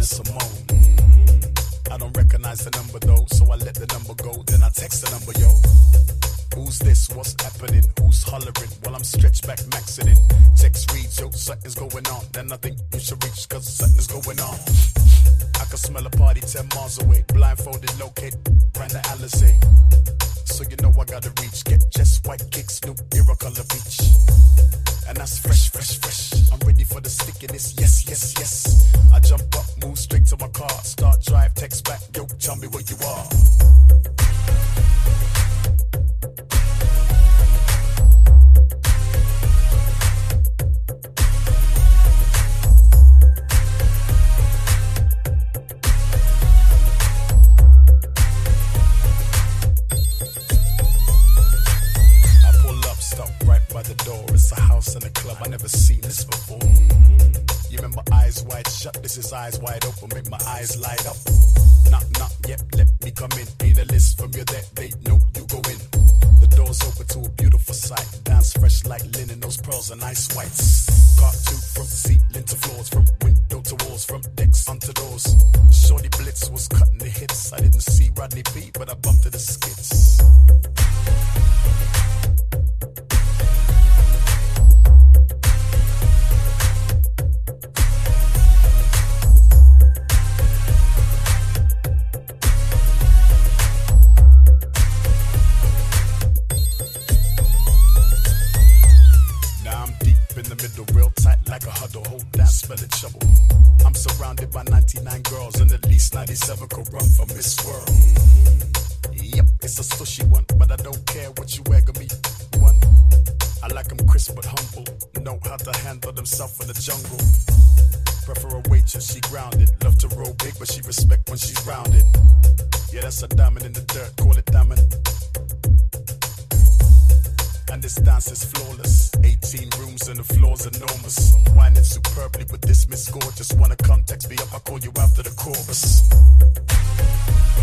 Simone. I don't recognize the number though, so I let the number go. Then I text the number, yo. Who's this? What's happening? Who's hollering? While I'm stretched back, maxing it. Text reads, yo, something's going on. Then I think you should reach, cause something's going on. I can smell a party 10 miles away. Blindfolded, locate, brand the Alizé. So you know I gotta reach. Get chest, white kicks, new era color beach. And that's fresh, fresh, fresh. I'm ready for the stickiness, yes, yes, yes. I jump up, move straight to my car. Start drive, text back, yo, tell me where you are. It's a house and a club, I never seen this before. You remember Eyes Wide Shut, this is Eyes Wide Open, make my eyes light up. Knock, knock, yep, let me come in. Need a list from you that they know you go in. The door's open to a beautiful sight. Dance fresh like linen, those pearls are nice whites. Cartoon from ceiling to floors, from window to walls, from decks onto doors. Shorty Blitz was cutting the hits. I didn't see Rodney P, but I bumped to the skits. Spelling trouble. I'm surrounded by 99 girls and at least 97 could run from this world. Yep, it's a stushy one, but I don't care what you egg me one. I like them crisp but humble, know how to handle themselves in the jungle. Prefer a waitress, she grounded. Love to roll big, but she respect when she's rounded. Yeah, that's a diamond in the dirt, call it diamond. And this dance is flawless. 18 rooms and the floor's enormous. I'm whining superbly with this Miss Gorgeous. Wanna come, text me up, I'll call you after the chorus.